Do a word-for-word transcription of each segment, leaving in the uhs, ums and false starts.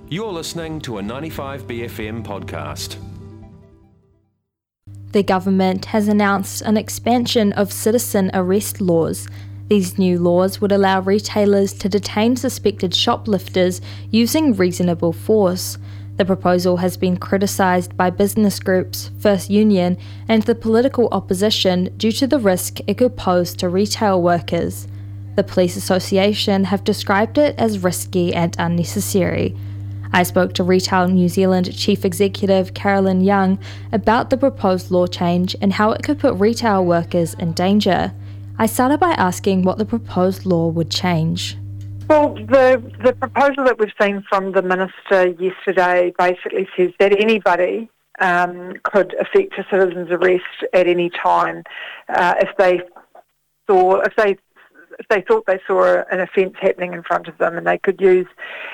You're listening to a ninety-five B F M podcast. The government has announced an expansion of citizen arrest laws. These new laws would allow retailers to detain suspected shoplifters using reasonable force. The proposal has been criticised by business groups, First Union and the political opposition due to the risk it could pose to retail workers. The Police Association have described it as risky and unnecessary. I spoke to Retail New Zealand Chief Executive Carolyn Young about the proposed law change and how it could put retail workers in danger. I started by asking what the proposed law would change. Well, the, the proposal that we've seen from the Minister yesterday basically says that anybody um, could effect a citizen's arrest at any time uh, if they saw, if they if they thought they saw an offence happening in front of them, and they could use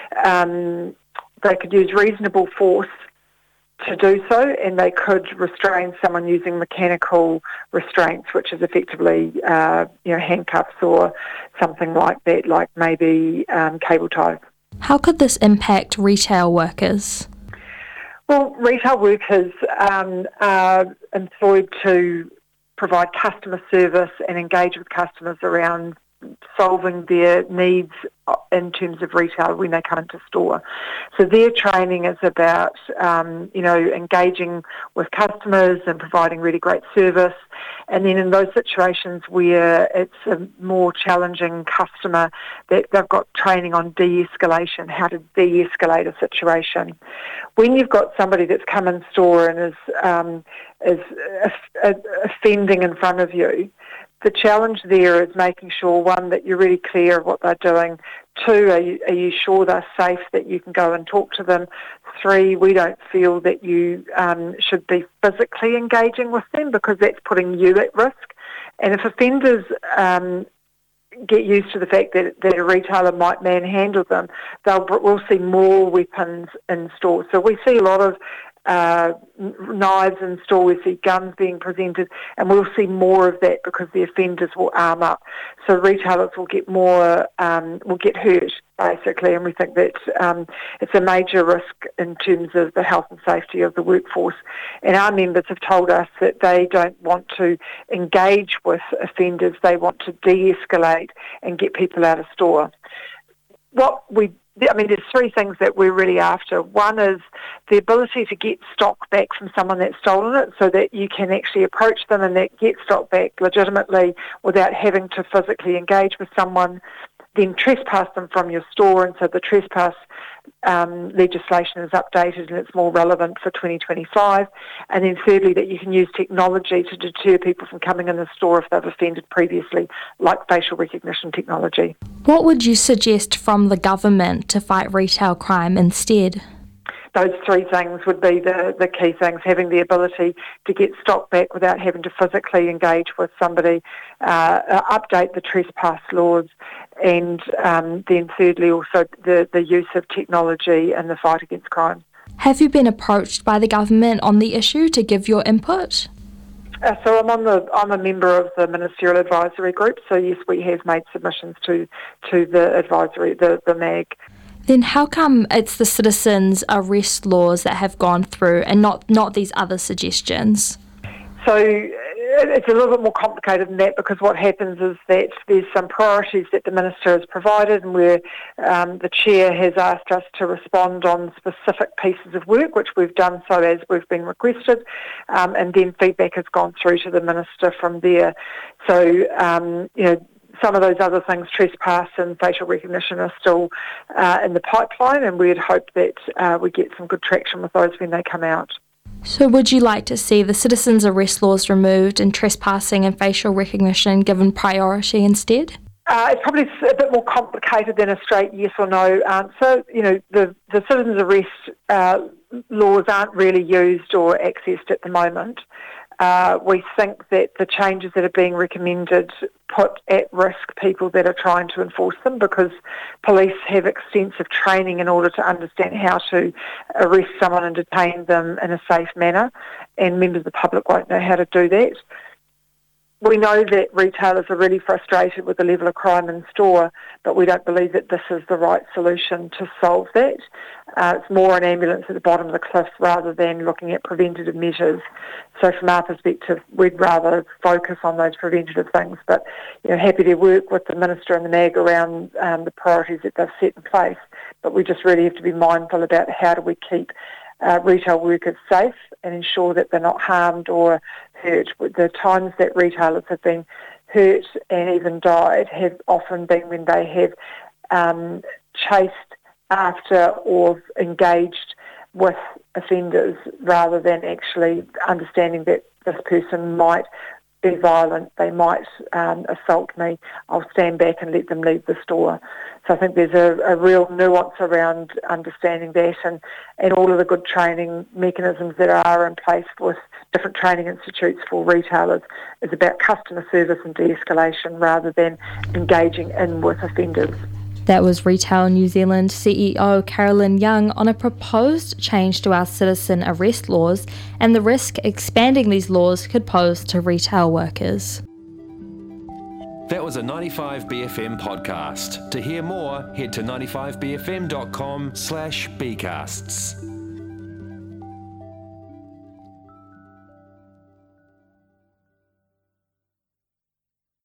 um, they could use reasonable force to do so, and they could restrain someone using mechanical restraints, which is effectively uh, you know, handcuffs or something like that, like maybe um, cable ties. How could this impact retail workers? Well, retail workers um, are employed to provide customer service and engage with customers around solving their needs in terms of retail when they come into store. So their training is about, um, you know, engaging with customers and providing really great service. And then in those situations where it's a more challenging customer, that they've got training on de-escalation, how to de-escalate a situation. When you've got somebody that's come in store and is um, is offending in front of you, the challenge there is making sure, one, that you're really clear of what they're doing. Two, are you, are you sure they're safe, that you can go and talk to them? Three, we don't feel that you um, should be physically engaging with them because that's putting you at risk. And if offenders um, get used to the fact that, that a retailer might manhandle them, they'll we'll see more weapons in store. So we see a lot of Uh, knives in store, we see guns being presented, and we'll see more of that because the offenders will arm up. So retailers will get more, um, will get hurt basically, and we think that um, it's a major risk in terms of the health and safety of the workforce. And our members have told us that they don't want to engage with offenders, they want to de-escalate and get people out of store. What we I mean, there's three things that we're really after. One is the ability to get stock back from someone that's stolen it so that you can actually approach them and that get stock back legitimately without having to physically engage with someone, then trespass them from your store, and so the trespass um, legislation is updated and it's more relevant for twenty twenty-five. And then thirdly, that you can use technology to deter people from coming in the store if they've offended previously, like facial recognition technology. What would you suggest from the government to fight retail crime instead? Those three things would be the, the key things: having the ability to get stock back without having to physically engage with somebody, uh, update the trespass laws, and um, then thirdly also the, the use of technology in the fight against crime. Have you been approached by the government on the issue to give your input? Uh, so I'm on the I'm a member of the Ministerial Advisory Group. So yes, we have made submissions to to the advisory, the the M A G. Then how come it's the citizens' arrest laws that have gone through and not, not these other suggestions? So it's a little bit more complicated than that, because what happens is that there's some priorities that the Minister has provided, and where um, the Chair has asked us to respond on specific pieces of work, which we've done so as we've been requested, um, and then feedback has gone through to the Minister from there. So, um, you know, some of those other things, trespass and facial recognition, are still uh, in the pipeline, and we'd hope that uh, we get some good traction with those when they come out. So would you like to see the citizens' arrest laws removed and trespassing and facial recognition given priority instead? Uh, it's probably a bit more complicated than a straight yes or no answer. You know, the, the citizens' arrest uh, laws aren't really used or accessed at the moment. Uh, we think that the changes that are being recommended put at risk people that are trying to enforce them, because police have extensive training in order to understand how to arrest someone and detain them in a safe manner, and members of the public won't know how to do that. We know that retailers are really frustrated with the level of crime in store, but we don't believe that this is the right solution to solve that. Uh, it's more an ambulance at the bottom of the cliff rather than looking at preventative measures. So from our perspective, we'd rather focus on those preventative things. But, you know, happy to work with the Minister and the M A G around um, the priorities that they've set in place. But we just really have to be mindful about how do we keep uh, retail workers safe and ensure that they're not harmed or hurt. The times that retailers have been hurt and even died have often been when they have um, chased after or engaged with offenders rather than actually understanding that this person might be violent, they might um, assault me, I'll stand back and let them leave the store. So I think there's a, a real nuance around understanding that, and, and all of the good training mechanisms that are in place with different training institutes for retailers is about customer service and de-escalation rather than engaging in with offenders. That was Retail New Zealand C E O Carolyn Young on a proposed change to our citizen arrest laws and the risk expanding these laws could pose to retail workers. That was a ninety-five B F M podcast. To hear more, head to ninety-five b f m dot com slash bcasts.